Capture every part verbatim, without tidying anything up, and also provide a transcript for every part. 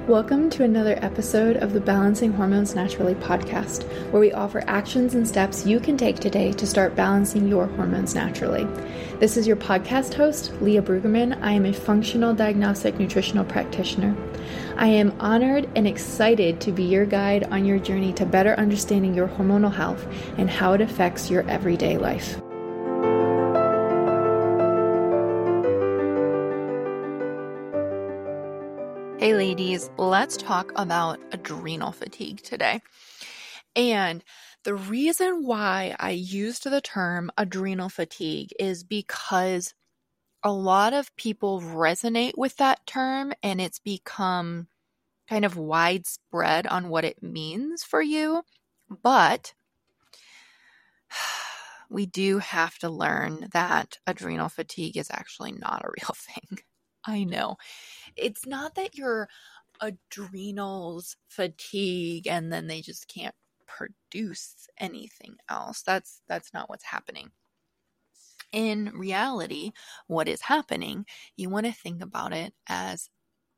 Welcome to another episode of the Balancing Hormones Naturally podcast, where we offer actions and steps you can take today to start balancing your hormones naturally. This is your podcast host, Leah Brueggemann. I am a functional diagnostic nutritional practitioner. I am honored and excited to be your guide on your journey to better understanding your hormonal health and how it affects your everyday life. Hey ladies, let's talk about adrenal fatigue today. And the reason why I used the term adrenal fatigue is because a lot of people resonate with that term and it's become kind of widespread on what it means for you. But we do have to learn that adrenal fatigue is actually not a real thing. I know. It's not that your adrenals fatigue and then they just can't produce anything else. That's that's not what's happening. In reality, what is happening, you want to think about it as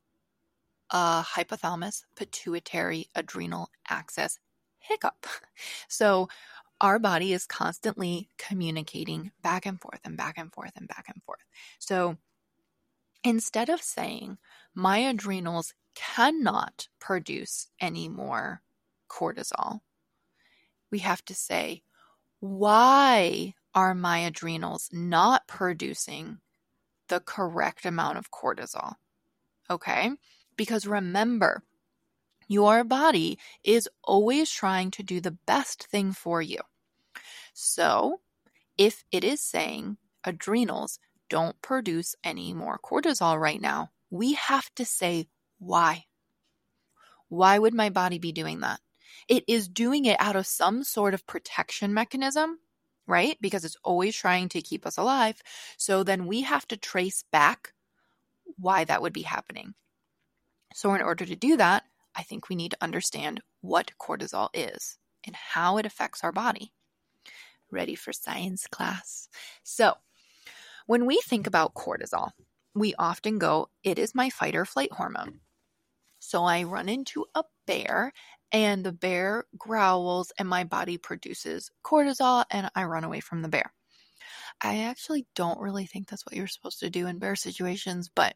a hypothalamus pituitary adrenal axis hiccup. So our body is constantly communicating back and forth and back and forth and back and forth. So instead of saying, my adrenals cannot produce any more cortisol, we have to say, why are my adrenals not producing the correct amount of cortisol? Okay? Because remember, your body is always trying to do the best thing for you. So if it is saying adrenals don't produce any more cortisol right now, we have to say why. Why would my body be doing that? It is doing it out of some sort of protection mechanism, right? Because it's always trying to keep us alive. So then we have to trace back why that would be happening. So in order to do that, I think we need to understand what cortisol is and how it affects our body. Ready for science class? So when we think about cortisol, we often go, it is my fight or flight hormone. So I run into a bear and the bear growls and my body produces cortisol and I run away from the bear. I actually don't really think that's what you're supposed to do in bear situations, but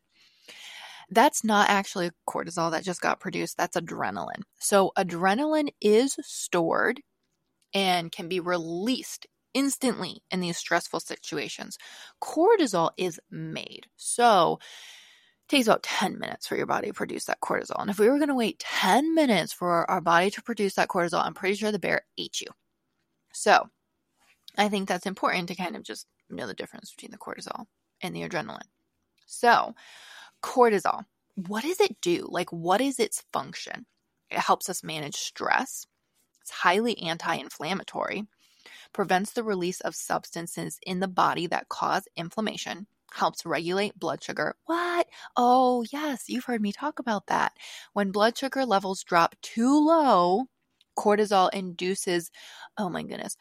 that's not actually cortisol that just got produced. That's adrenaline. So adrenaline is stored and can be released instantly in these stressful situations. Cortisol is made. So it takes about ten minutes for your body to produce that cortisol. And if we were going to wait ten minutes for our body to produce that cortisol, I'm pretty sure the bear ate you. So I think that's important to kind of just know the difference between the cortisol and the adrenaline. So cortisol, what does it do? Like, what is its function? It helps us manage stress. It's highly anti-inflammatory, prevents the release of substances in the body that cause inflammation, helps regulate blood sugar. What? Oh, yes, you've heard me talk about that. When blood sugar levels drop too low, cortisol induces, oh my goodness,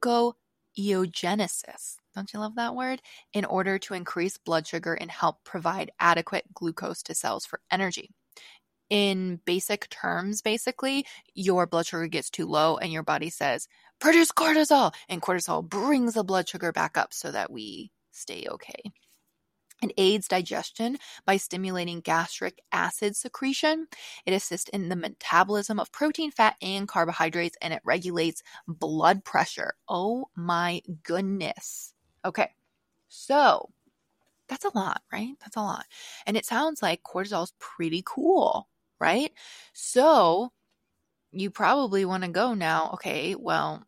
gluconeogenesis. Don't you love that word? In order to increase blood sugar and help provide adequate glucose to cells for energy. In basic terms, basically, your blood sugar gets too low and your body says, produce cortisol. And cortisol brings the blood sugar back up so that we stay okay. It aids digestion by stimulating gastric acid secretion. It assists in the metabolism of protein, fat, and carbohydrates, and it regulates blood pressure. Oh my goodness. Okay, so that's a lot, right? That's a lot. And it sounds like cortisol is pretty cool, right? So you probably want to go now, okay, well,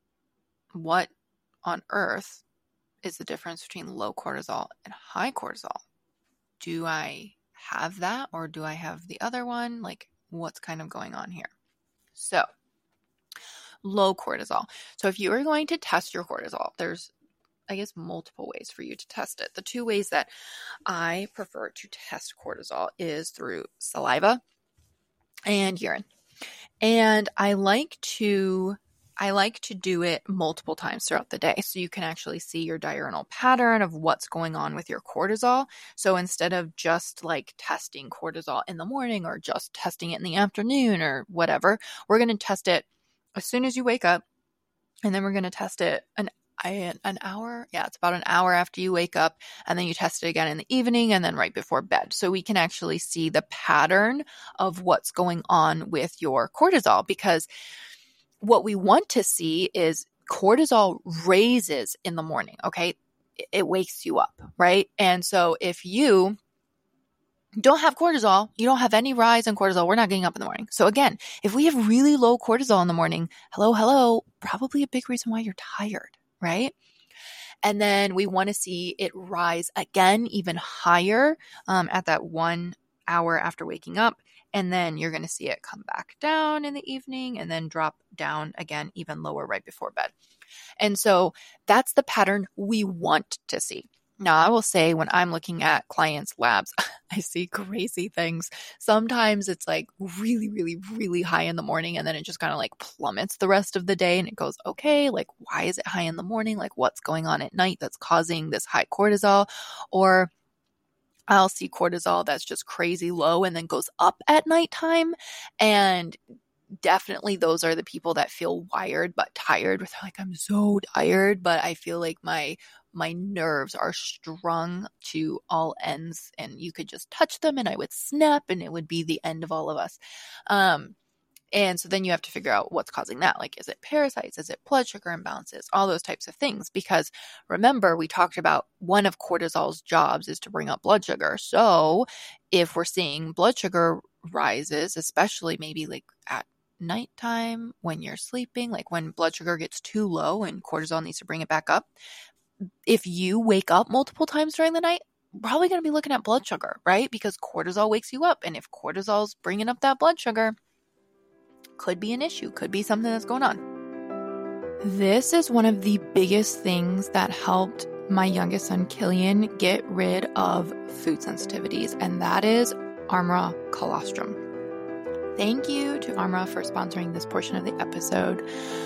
what on earth is the difference between low cortisol and high cortisol? Do I have that or do I have the other one? Like, what's kind of going on here? So, low cortisol. So if you are going to test your cortisol, there's, I guess, multiple ways for you to test it. The two ways that I prefer to test cortisol is through saliva and urine. And I like to I like to do it multiple times throughout the day so you can actually see your diurnal pattern of what's going on with your cortisol. So instead of just like testing cortisol in the morning or just testing it in the afternoon or whatever, we're going to test it as soon as you wake up, and then we're going to test it an an hour. Yeah, it's about an hour after you wake up, and then you test it again in the evening and then right before bed. So we can actually see the pattern of what's going on with your cortisol, because what we want to see is cortisol raises in the morning. Okay. It wakes you up, right? And so if you don't have cortisol, you don't have any rise in cortisol, we're not getting up in the morning. So again, if we have really low cortisol in the morning, hello, hello, probably a big reason why you're tired, right? And then we want to see it rise again, even higher um, at that one hour after waking up. And then you're going to see it come back down in the evening and then drop down again, even lower right before bed. And so that's the pattern we want to see. Now, I will say when I'm looking at clients' labs, I see crazy things. Sometimes it's like really, really, really high in the morning, and then it just kind of like plummets the rest of the day, and it goes, okay, like why is it high in the morning? Like what's going on at night that's causing this high cortisol? Or I'll see cortisol that's just crazy low and then goes up at nighttime. And definitely those are the people that feel wired but tired. With like, I'm so tired, but I feel like my my nerves are strung to all ends, and you could just touch them and I would snap and it would be the end of all of us. Um, and so then you have to figure out what's causing that. Like, is it parasites? Is it blood sugar imbalances? All those types of things. Because remember, we talked about one of cortisol's jobs is to bring up blood sugar. So if we're seeing blood sugar rises, especially maybe like at nighttime when you're sleeping, like when blood sugar gets too low and cortisol needs to bring it back up, if you wake up multiple times during the night, probably going to be looking at blood sugar, right? Because cortisol wakes you up. And if cortisol's bringing up that blood sugar, could be an issue, could be something that's going on. This is one of the biggest things that helped my youngest son, Killian, get rid of food sensitivities, and that is Armra colostrum. Thank you to Armra for sponsoring this portion of the episode.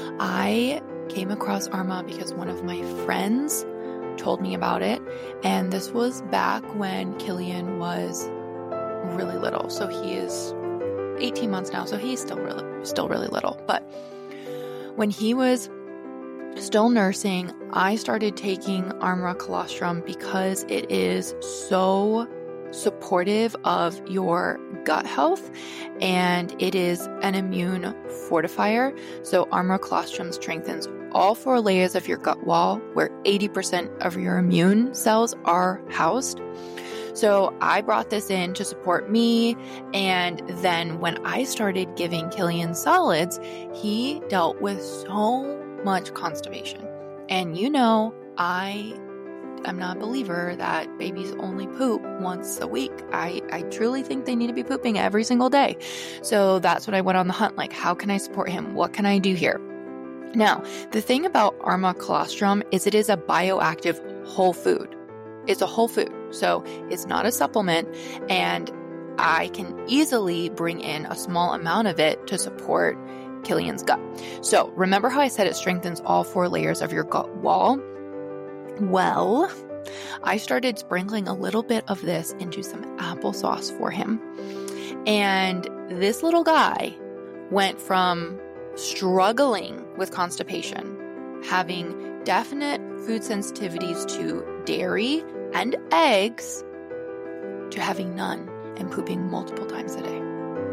I came across Armra because one of my friends told me about it, and this was back when Killian was really little. So he is eighteen months now, so he's still really, still really little. But when he was still nursing, I started taking Armra colostrum because it is so supportive of your gut health, and it is an immune fortifier. So Armra colostrum strengthens all four layers of your gut wall, where eighty percent of your immune cells are housed. So I brought this in to support me, and then when I started giving Killian solids, he dealt with so much constipation. And you know, I am not a believer that babies only poop once a week. I, I truly think they need to be pooping every single day. So that's what I went on the hunt. Like, how can I support him? What can I do here? Now, the thing about Armra colostrum is it is a bioactive whole food. It's a whole food. So it's not a supplement, and I can easily bring in a small amount of it to support Killian's gut. So remember how I said it strengthens all four layers of your gut wall? Well, I started sprinkling a little bit of this into some applesauce for him. And this little guy went from struggling with constipation, having definite food sensitivities to dairy and eggs, to having none and pooping multiple times a day.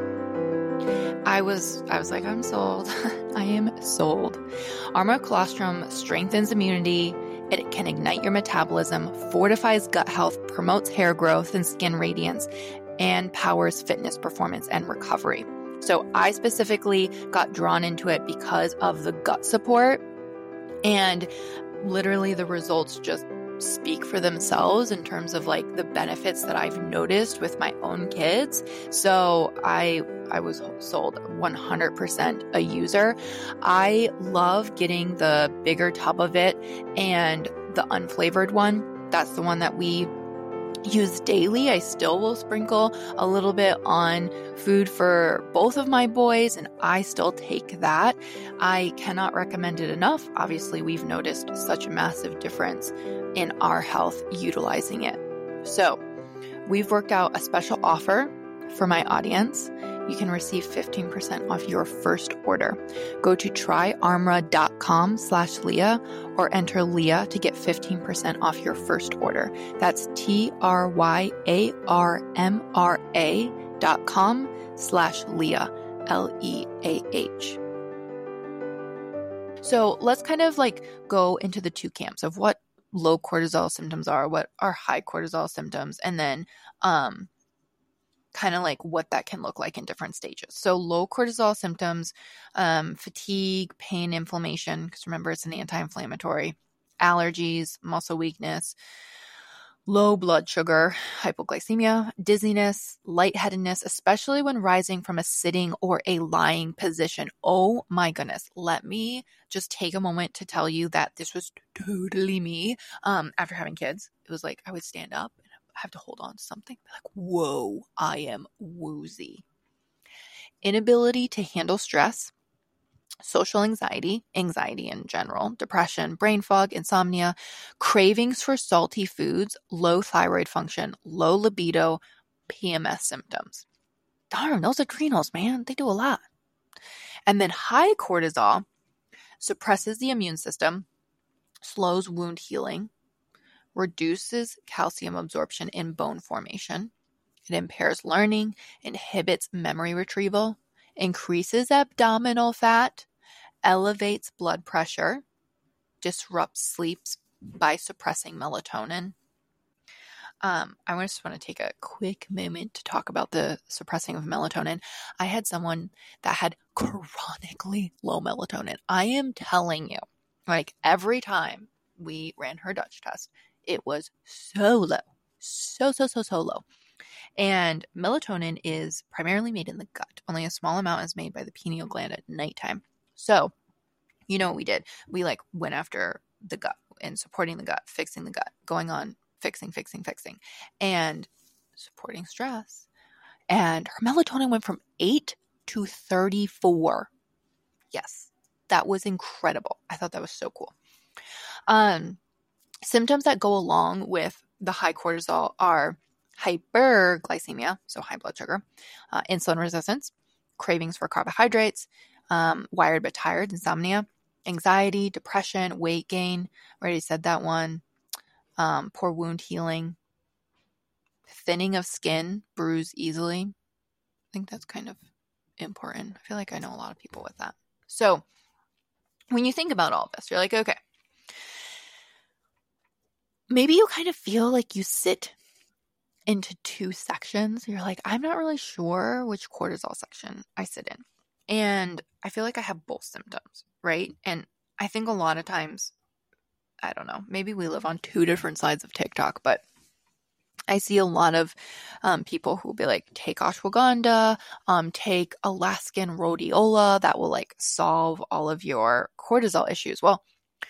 I was I was like, I'm sold. I am sold. Armra colostrum strengthens immunity. It can ignite your metabolism, fortifies gut health, promotes hair growth and skin radiance, and powers fitness performance and recovery. So I specifically got drawn into it because of the gut support, and literally the results just speak for themselves in terms of like the benefits that I've noticed with my own kids. So I I was sold one hundred percent a user. I love getting the bigger tub of it and the unflavored one. That's the one that we use daily. I still will sprinkle a little bit on food for both of my boys, and I still take that. I cannot recommend it enough. Obviously, we've noticed such a massive difference in our health utilizing it. So we've worked out a special offer for my audience. You can receive fifteen percent off your first order. Go to tryarmra.com slash Leah or enter Leah to get fifteen percent off your first order. That's T-R-Y-A-R-M-R-A dot com slash Leah, L E A H. So let's kind of like go into the two camps of what low cortisol symptoms are, what are high cortisol symptoms, and then um, kind of like what that can look like in different stages. So low cortisol symptoms, um, fatigue, pain, inflammation, because remember it's an anti-inflammatory, allergies, muscle weakness, low blood sugar, hypoglycemia, dizziness, lightheadedness, especially when rising from a sitting or a lying position. Oh my goodness. Let me just take a moment to tell you that this was totally me. Um, after having kids, it was like I would stand up and I have to hold on to something. Be like, whoa, I am woozy. Inability to handle stress, social anxiety, anxiety in general, depression, brain fog, insomnia, cravings for salty foods, low thyroid function, low libido, P M S symptoms. Darn, those adrenals, man, they do a lot. And then high cortisol suppresses the immune system, slows wound healing, reduces calcium absorption in bone formation. It impairs learning, inhibits memory retrieval, increases abdominal fat, elevates blood pressure, disrupts sleep by suppressing melatonin. Um, I just want to take a quick moment to talk about the suppressing of melatonin. I had someone that had chronically low melatonin. I am telling you, like every time we ran her Dutch test, it was so low, so, so, so, so low. And melatonin is primarily made in the gut. Only a small amount is made by the pineal gland at nighttime. So, you know what we did? We like went after the gut and supporting the gut, fixing the gut, going on fixing, fixing, fixing, and supporting stress. And her melatonin went from eight to thirty-four. Yes, that was incredible. I thought that was so cool. Um, symptoms that go along with the high cortisol are hyperglycemia, so high blood sugar, uh, insulin resistance, cravings for carbohydrates, um, wired but tired, insomnia, anxiety, depression, weight gain. I already said that one. Um, poor wound healing, thinning of skin, bruise easily. I think that's kind of important. I feel like I know a lot of people with that. So when you think about all this, you're like, okay, maybe you kind of feel like you sit into two sections. You're like, I'm not really sure which cortisol section I sit in. And I feel like I have both symptoms, right? And I think a lot of times, I don't know, maybe we live on two different sides of TikTok, but I see a lot of um, people who will be like, take ashwagandha, um, take Alaskan rhodiola, that will like solve all of your cortisol issues. Well,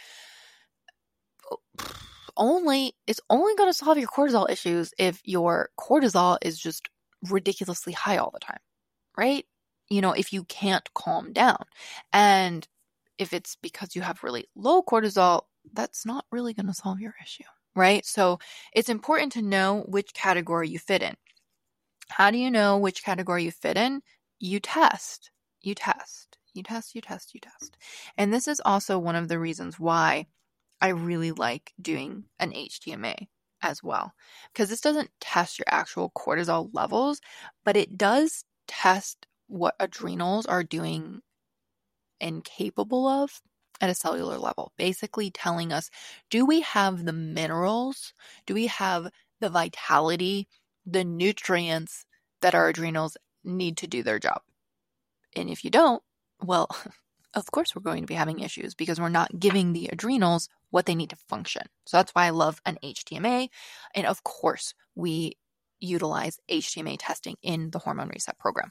only it's only going to solve your cortisol issues if your cortisol is just ridiculously high all the time, right? You know, if you can't calm down. And if it's because you have really low cortisol, that's not really going to solve your issue, right? So it's important to know which category you fit in. How do you know which category you fit in? You test, you test, you test, you test, you test. And this is also one of the reasons why I really like doing an H T M A as well, because this doesn't test your actual cortisol levels, but it does test what adrenals are doing and capable of at a cellular level, basically telling us, do we have the minerals? Do we have the vitality, the nutrients that our adrenals need to do their job? And if you don't, well, of course we're going to be having issues because we're not giving the adrenals what they need to function. So that's why I love an H T M A. And of course, we utilize H T M A testing in the Hormone Reset program.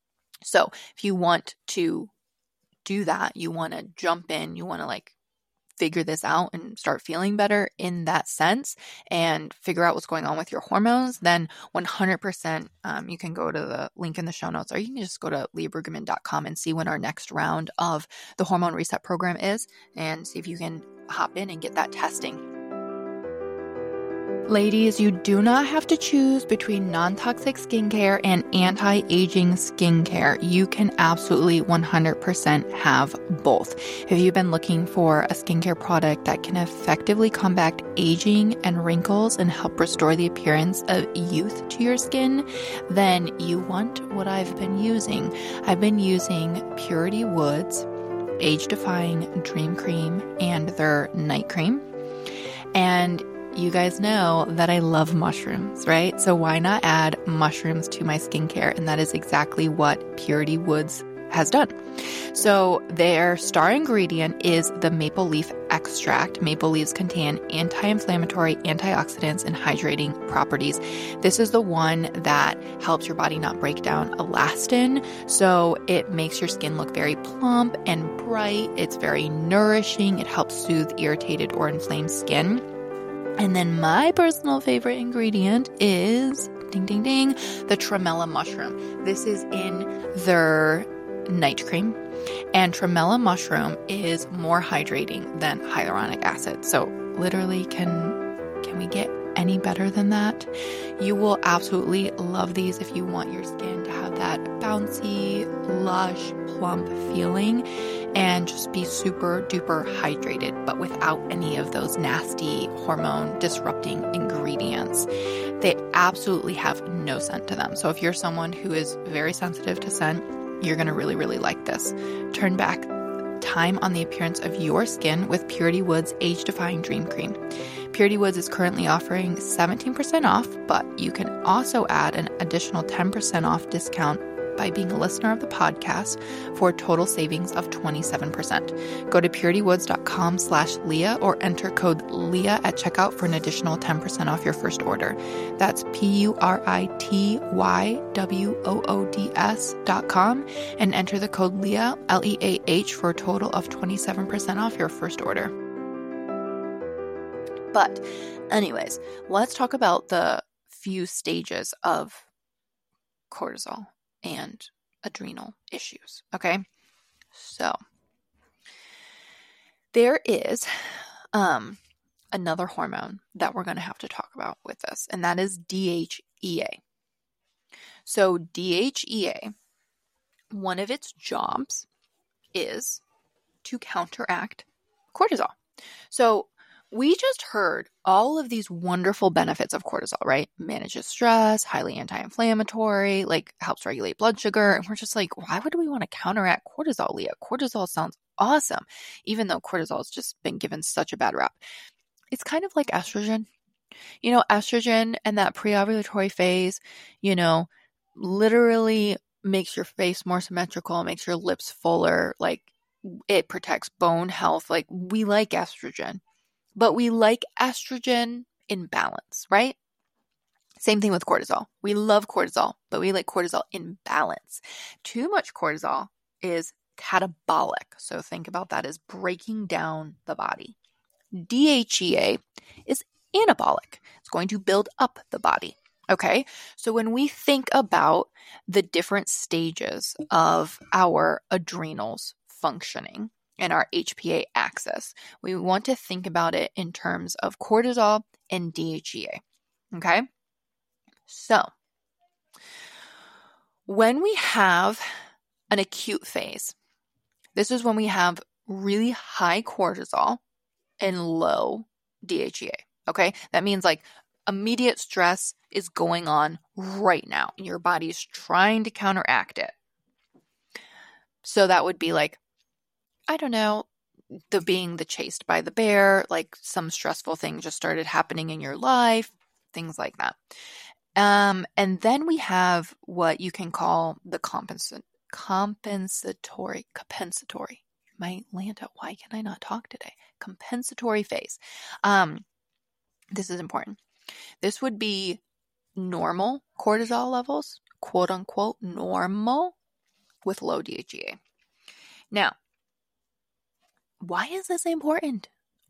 So if you want to do that, you want to jump in, you want to like figure this out and start feeling better in that sense and figure out what's going on with your hormones, then one hundred percent um, you can go to the link in the show notes, or you can just go to leah brueggemann dot com and see when our next round of the Hormone Reset program is and see if you can hop in and get that testing. Ladies, you do not have to choose between non-toxic skincare and anti-aging skincare. You can absolutely one hundred percent have both. If you've been looking for a skincare product that can effectively combat aging and wrinkles and help restore the appearance of youth to your skin, then you want what I've been using. I've been using Purity Woods Age Defying Dream Cream and their Night Cream. And you guys know that I love mushrooms, right? So why not add mushrooms to my skincare? And that is exactly what Purity Woods has done. So their star ingredient is the maple leaf extract. Maple leaves contain anti-inflammatory, antioxidants, and hydrating properties. This is the one that helps your body not break down elastin. So it makes your skin look very plump and bright. It's very nourishing. It helps soothe irritated or inflamed skin. And then my personal favorite ingredient is, ding, ding, ding, the tremella mushroom. This is in their night cream. And tremella mushroom is more hydrating than hyaluronic acid. So literally, can, can we get any better than that? You will absolutely love these if you want your skin to have that bouncy, lush, plump feeling and just be super duper hydrated, but without any of those nasty hormone disrupting ingredients. They absolutely have no scent to them. So if you're someone who is very sensitive to scent, you're going to really, really like this. Turn back time on the appearance of your skin with Purity Woods Age Defying Dream Cream. Purity Woods is currently offering seventeen percent off, but you can also add an additional ten percent off discount by being a listener of the podcast for a total savings of twenty-seven percent. Go to puritywoods.com slash Leah or enter code Leah at checkout for an additional ten percent off your first order. That's P-U-R-I-T-Y-W-O-O-D-S dot com and enter the code Leah, L E A H, for a total of twenty-seven percent off your first order. But anyways, let's talk about the few stages of cortisol and adrenal issues, okay? So there is um, another hormone that we're going to have to talk about with this, and that is D H E A. So D H E A, one of its jobs is to counteract cortisol. So we just heard all of these wonderful benefits of cortisol, right? Manages stress, highly anti-inflammatory, like helps regulate blood sugar. And we're just like, why would we want to counteract cortisol, Leah? Cortisol sounds awesome, even though cortisol has just been given such a bad rap. It's kind of like estrogen. You know, estrogen and that pre-ovulatory phase, you know, literally makes your face more symmetrical, makes your lips fuller, like it protects bone health. Like we like estrogen. But we like estrogen in balance, right? Same thing with cortisol. We love cortisol, but we like cortisol in balance. Too much cortisol is catabolic. So think about that as breaking down the body. D H E A is anabolic. It's going to build up the body. Okay? So when we think about the different stages of our adrenals functioning, and our H P A axis, we want to think about it in terms of cortisol and D H E A. Okay? So, when we have an acute phase, this is when we have really high cortisol and low D H E A. Okay? That means like immediate stress is going on right now, and your body's trying to counteract it. So that would be like, I don't know, the being the chased by the bear, like some stressful thing just started happening in your life, things like that. Um, and then we have what you can call the compensa- compensatory, compensatory. My Lanta, why can I not talk today? Compensatory phase. Um, this is important. This would be normal cortisol levels, quote unquote, normal with low D H E A. Now, why is this important?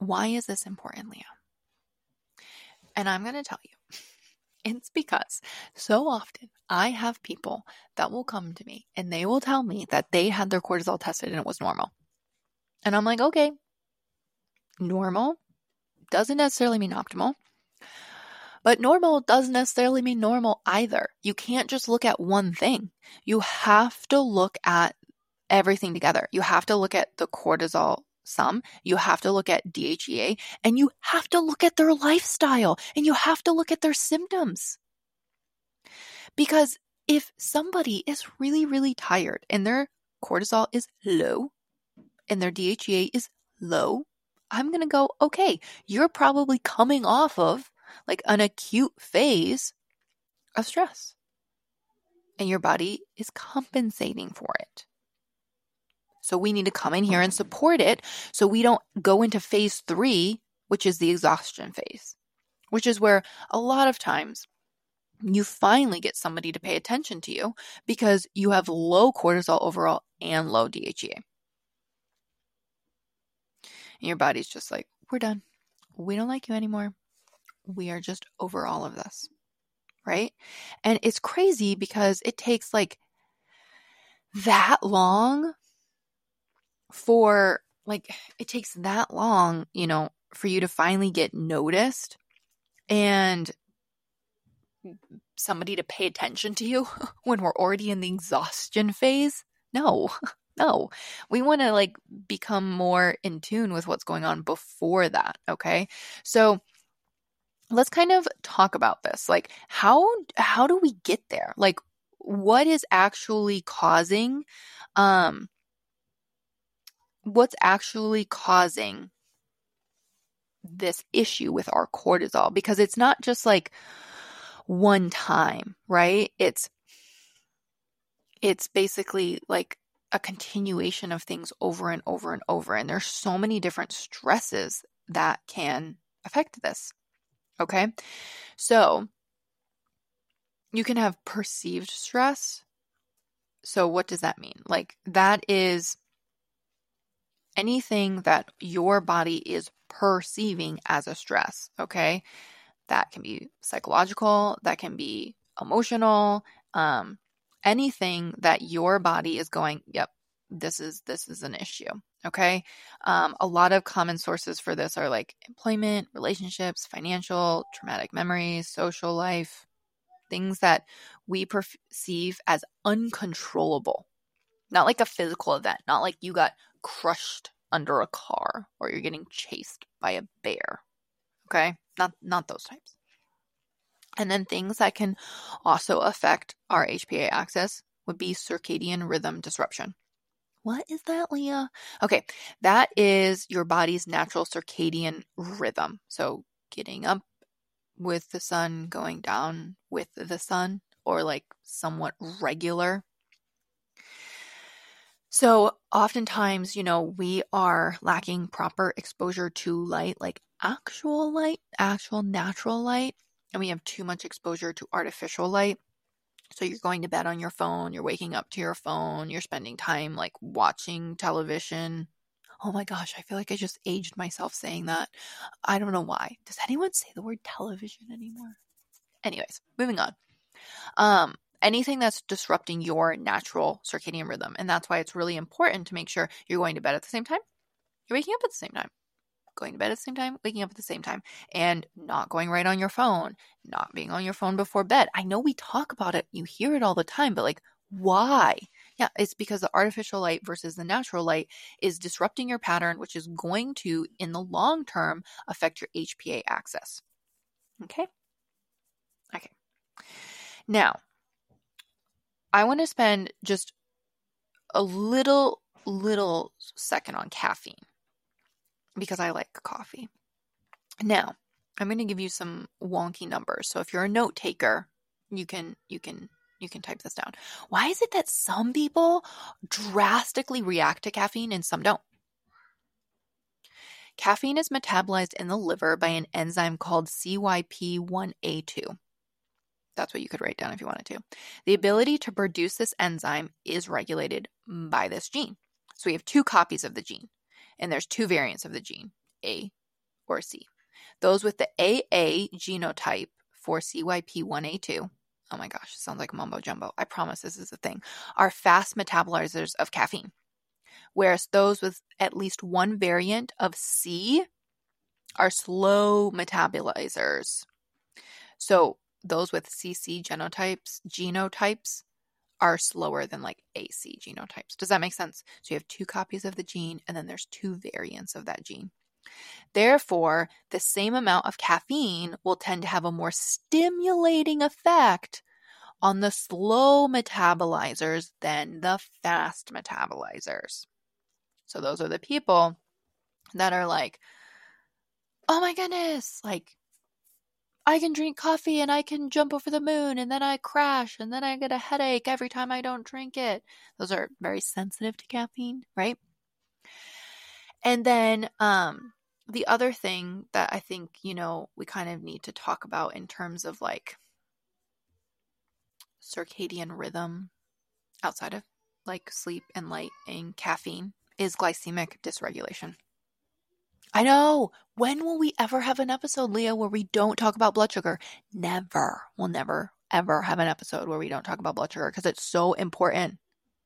Why is this important, Leah? And I'm going to tell you. It's because so often I have people that will come to me and they will tell me that they had their cortisol tested and it was normal. And I'm like, okay, normal doesn't necessarily mean optimal, but normal doesn't necessarily mean normal either. You can't just look at one thing. You have to look at everything together. You have to look at the cortisol sum, you have to look at D H E A, and you have to look at their lifestyle, and you have to look at their symptoms. Because if somebody is really, really tired and their cortisol is low and their D H E A is low, I'm going to go, okay, you're probably coming off of like an acute phase of stress and your body is compensating for it. So we need to come in here and support it so we don't go into phase three, which is the exhaustion phase, which is where a lot of times you finally get somebody to pay attention to you because you have low cortisol overall and low D H E A. And your body's just like, we're done. We don't like you anymore. We are just over all of this, right? And it's crazy because it takes like that long for like, it takes that long, you know, for you to finally get noticed and somebody to pay attention to you when we're already in the exhaustion phase. No, no, we want to like become more in tune with what's going on before that. Okay. So let's kind of talk about this. Like how, how do we get there? Like what is actually causing, um, what's actually causing this issue with our cortisol? Because it's not just like one time, right? It's, it's basically like a continuation of things over and over and over. And there's so many different stresses that can affect this. Okay. So you can have perceived stress. So what does that mean? Like that is anything that your body is perceiving as a stress, okay? That can be psychological, that can be emotional, um, anything that your body is going, yep, this is this is an issue, okay? Um, a lot of common sources for this are like employment, relationships, financial, traumatic memories, social life, things that we perceive as uncontrollable. Not like a physical event, not like you got crushed under a car or you're getting chased by a bear. Okay? Not not those types. And then things that can also affect our H P A axis would be circadian rhythm disruption. What is that, Leah? Okay, that is your body's natural circadian rhythm. So getting up with the sun, going down with the sun, or like somewhat regular. So oftentimes, you know, we are lacking proper exposure to light, like actual light, actual natural light, and we have too much exposure to artificial light. So you're going to bed on your phone, you're waking up to your phone, you're spending time like watching television. Oh my gosh, I feel like I just aged myself saying that. I don't know why. Does anyone say the word television anymore? Anyways, moving on. Um, anything that's disrupting your natural circadian rhythm. And that's why it's really important to make sure you're going to bed at the same time, you're waking up at the same time, going to bed at the same time, waking up at the same time, and not going right on your phone, not being on your phone before bed. I know we talk about it, you hear it all the time, but like, why? Yeah, it's because the artificial light versus the natural light is disrupting your pattern, which is going to, in the long term, affect your H P A axis. Okay? Okay. Now, I want to spend just a little, little second on caffeine because I like coffee. Now, I'm going to give you some wonky numbers. So if you're a note taker, you can, you can, you can type this down. Why is it that some people drastically react to caffeine and some don't? Caffeine is metabolized in the liver by an enzyme called C Y P one A two. That's what you could write down if you wanted to. The ability to produce this enzyme is regulated by this gene. So we have two copies of the gene, and there's two variants of the gene, A or C. Those with the A A genotype for C Y P one A two, oh my gosh, it sounds like mumbo jumbo. I promise this is a thing, are fast metabolizers of caffeine. Whereas those with at least one variant of C are slow metabolizers. So those with C C genotypes, genotypes are slower than like A C genotypes. Does that make sense? So you have two copies of the gene and then there's two variants of that gene. Therefore, the same amount of caffeine will tend to have a more stimulating effect on the slow metabolizers than the fast metabolizers. So those are the people that are like, oh my goodness, like I can drink coffee and I can jump over the moon and then I crash and then I get a headache every time I don't drink it. Those are very sensitive to caffeine, right? And then um, the other thing that I think, you know, we kind of need to talk about in terms of like circadian rhythm outside of like sleep and light and caffeine is glycemic dysregulation. I know. When will we ever have an episode, Leah, where we don't talk about blood sugar? Never. We'll never, ever have an episode where we don't talk about blood sugar because it's so important.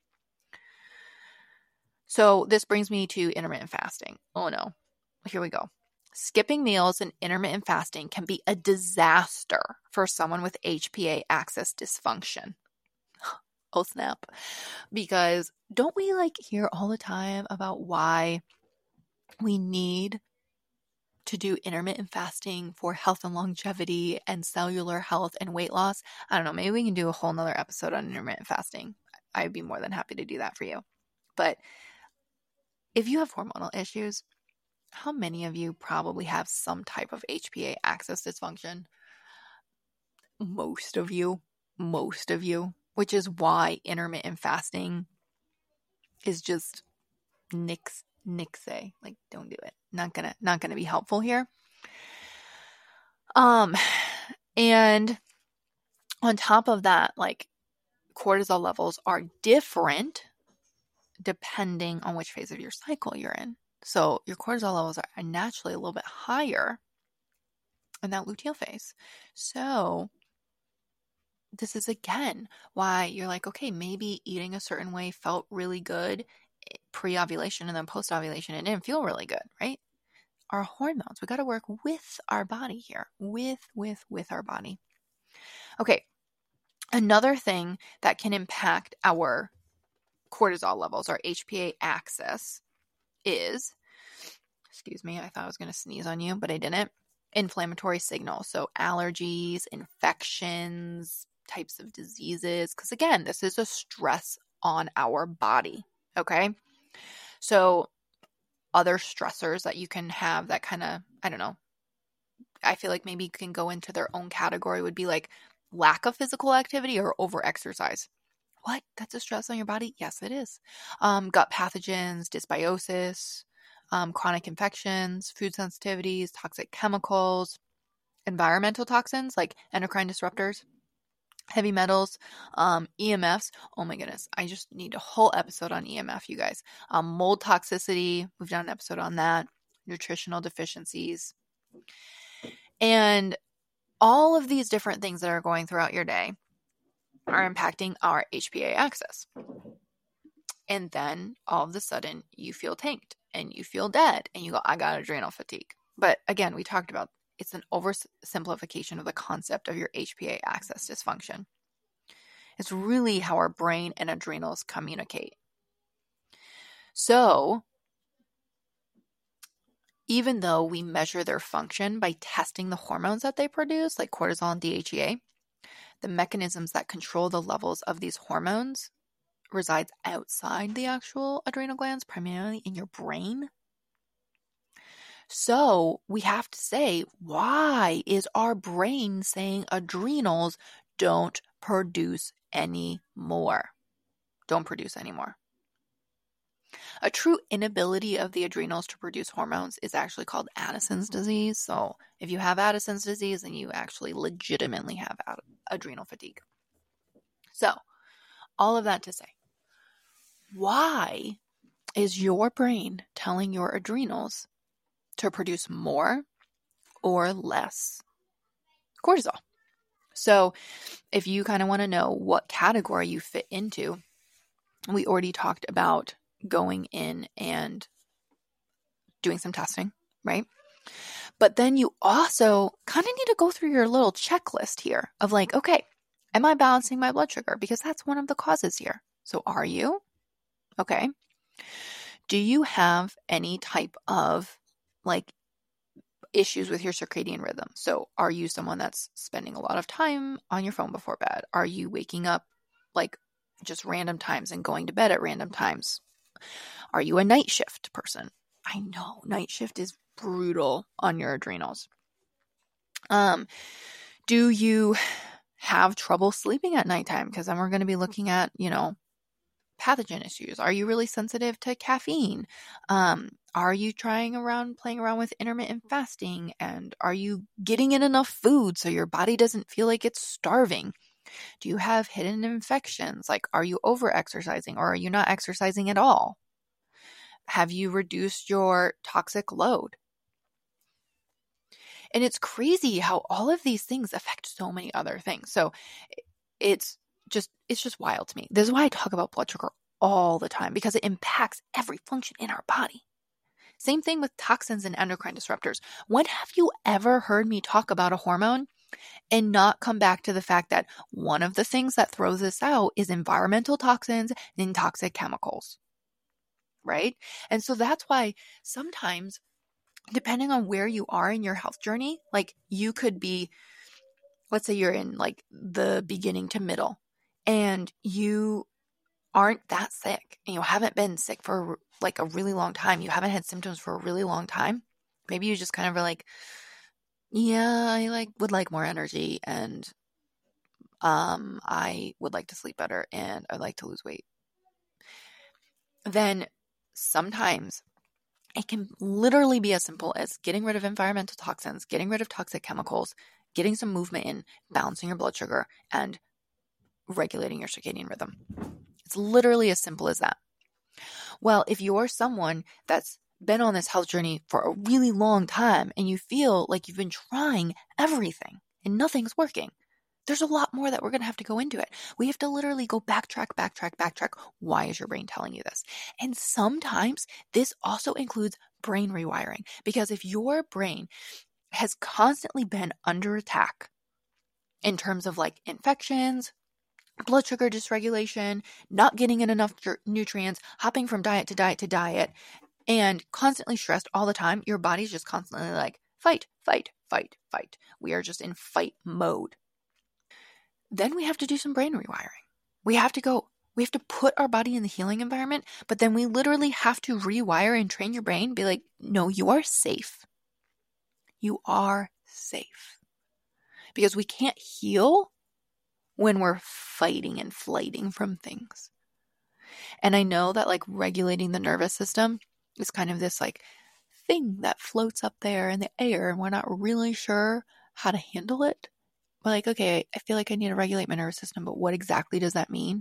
So this brings me to intermittent fasting. Oh no. Here we go. Skipping meals and intermittent fasting can be a disaster for someone with H P A axis dysfunction. Oh snap. Because don't we like hear all the time about why we need to do intermittent fasting for health and longevity and cellular health and weight loss? I don't know. Maybe we can do a whole nother episode on intermittent fasting. I'd be more than happy to do that for you. But if you have hormonal issues, how many of you probably have some type of H P A axis dysfunction? Most of you. Most of you. Which is why intermittent fasting is just nix. Nixay. Like, don't do it. Not gonna, not gonna be helpful here. Um, and on top of that, like cortisol levels are different depending on which phase of your cycle you're in. So your cortisol levels are naturally a little bit higher in that luteal phase. So this is again why you're like, okay, maybe eating a certain way felt really good pre-ovulation and then post-ovulation it didn't feel really good, right? Our hormones, we got to work with our body here, with, with, with our body. Okay, another thing that can impact our cortisol levels, our H P A axis, is, excuse me, I thought I was going to sneeze on you, but I didn't, inflammatory signals. So allergies, infections, types of diseases, because again, this is a stress on our body. Okay. So other stressors that you can have that kind of, I don't know, I feel like maybe can go into their own category would be like lack of physical activity or over exercise. What? That's a stress on your body? Yes, it is. Um, gut pathogens, dysbiosis, um, chronic infections, food sensitivities, toxic chemicals, environmental toxins like endocrine disruptors, heavy metals, um, E M Fs. Oh my goodness. I just need a whole episode on E M F, you guys. Um, mold toxicity. We've done an episode on that. Nutritional deficiencies. And all of these different things that are going throughout your day are impacting our H P A axis. And then all of a sudden you feel tanked and you feel dead and you go, I got adrenal fatigue. But again, we talked about it's an oversimplification of the concept of your H P A axis dysfunction. It's really how our brain and adrenals communicate. So, even though we measure their function by testing the hormones that they produce, like cortisol and D H E A, the mechanisms that control the levels of these hormones resides outside the actual adrenal glands, primarily in your brain. So we have to say, why is our brain saying adrenals don't produce any more? Don't produce anymore. A true inability of the adrenals to produce hormones is actually called Addison's disease. So if you have Addison's disease, then you actually legitimately have ad- adrenal fatigue. So all of that to say, why is your brain telling your adrenals to produce more or less cortisol. So if you kind of want to know what category you fit into, we already talked about going in and doing some testing, right? But then you also kind of need to go through your little checklist here of like, okay, am I balancing my blood sugar? Because that's one of the causes here. So are you? Okay. Do you have any type of like issues with your circadian rhythm? So are you someone that's spending a lot of time on your phone before bed? Are you waking up like just random times and going to bed at random times? Are you a night shift person? I know night shift is brutal on your adrenals. Um, do you have trouble sleeping at nighttime? Because then we're going to be looking at, you know, pathogen issues. Are you really sensitive to caffeine? Um, are you trying around, playing around with intermittent fasting? And are you getting in enough food so your body doesn't feel like it's starving? Do you have hidden infections? Like, are you over exercising or are you not exercising at all? Have you reduced your toxic load? And it's crazy how all of these things affect so many other things. So it's just, it's just wild to me. This is why I talk about blood sugar all the time, because it impacts every function in our body. Same thing with toxins and endocrine disruptors. When have you ever heard me talk about a hormone and not come back to the fact that one of the things that throws this out is environmental toxins and toxic chemicals, right? And so that's why sometimes, depending on where you are in your health journey, like you could be, let's say you're in like the beginning to middle and you aren't that sick and you haven't been sick for like a really long time. You haven't had symptoms for a really long time. Maybe you just kind of are like, yeah, I like would like more energy and um, I would like to sleep better and I'd like to lose weight. Then sometimes it can literally be as simple as getting rid of environmental toxins, getting rid of toxic chemicals, getting some movement in, balancing your blood sugar, and regulating your circadian rhythm. It's literally as simple as that. Well, if you're someone that's been on this health journey for a really long time and you feel like you've been trying everything and nothing's working, there's a lot more that we're going to have to go into it. We have to literally go backtrack, backtrack, backtrack. Why is your brain telling you this? And sometimes this also includes brain rewiring, because if your brain has constantly been under attack in terms of like infections, blood sugar dysregulation, not getting in enough nutrients, hopping from diet to diet to diet, and constantly stressed all the time, your body's just constantly like, fight, fight, fight, fight. We are just in fight mode. Then we have to do some brain rewiring. We have to go, we have to put our body in the healing environment, but then we literally have to rewire and train your brain, be like, no, you are safe. You are safe. Because we can't heal when we're fighting and flighting from things. And I know that like regulating the nervous system is kind of this like thing that floats up there in the air and we're not really sure how to handle it. We're like, okay, I feel like I need to regulate my nervous system, but what exactly does that mean?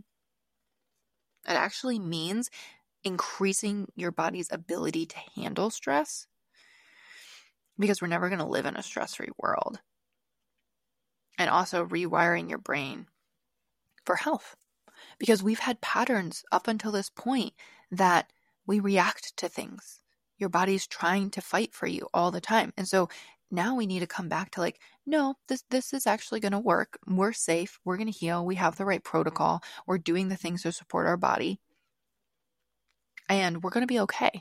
It actually means increasing your body's ability to handle stress, because we're never going to live in a stress-free world. And also rewiring your brain for health, because we've had patterns up until this point that we react to things. Your body's trying to fight for you all the time. And so now we need to come back to like, no, this this is actually going to work. We're safe. We're going to heal. We have the right protocol. We're doing the things to support our body. And we're going to be okay.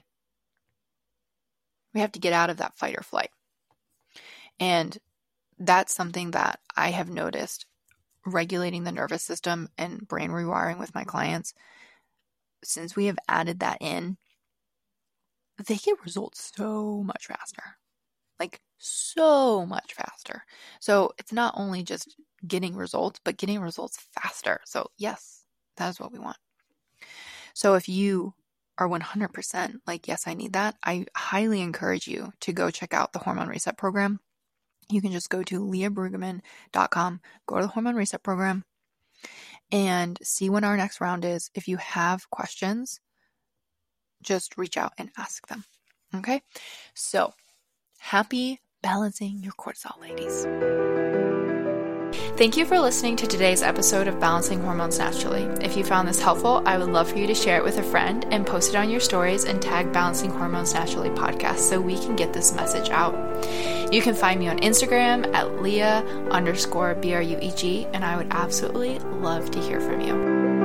We have to get out of that fight or flight. And that's something that I have noticed regulating the nervous system and brain rewiring with my clients. Since we have added that in, they get results so much faster. Like so much faster. So it's not only just getting results, but getting results faster. So yes, that is what we want. So if you are one hundred percent like, yes, I need that, I highly encourage you to go check out the Hormone Reset Program. You can just go to leah brueggemann dot com, go to the Hormone Reset Program, and see when our next round is. If you have questions, just reach out and ask them. Okay? So Happy balancing your cortisol, ladies. Thank you for listening to today's episode of Balancing Hormones Naturally. If you found this helpful, I would love for you to share it with a friend and post it on your stories and tag Balancing Hormones Naturally podcast so we can get this message out. You can find me on Instagram at Leah underscore B R U E G, and I would absolutely love to hear from you.